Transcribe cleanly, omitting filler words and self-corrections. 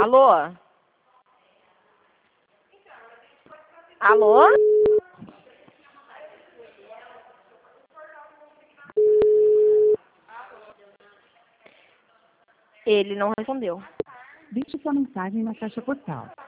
Alô? Alô? Ele não respondeu. Deixe sua mensagem na caixa postal.